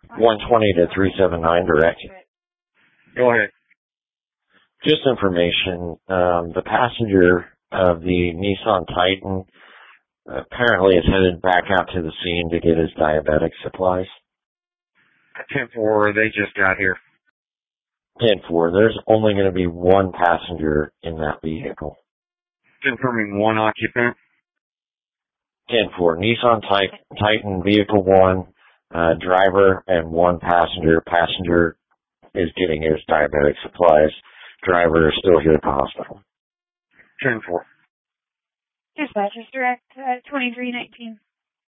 120 to 379 direct. Go ahead. Just information, the passenger of the Nissan Titan apparently is headed back out to the scene to get his diabetic supplies. 10-4, they just got here. 10-4, there's only going to be one passenger in that vehicle. Confirming one occupant. 10-4, Nissan Titan Vehicle 1, driver and one passenger. Passenger is getting his diabetic supplies. Driver is still here at the hospital. 10-4. Dispatchers direct 2319.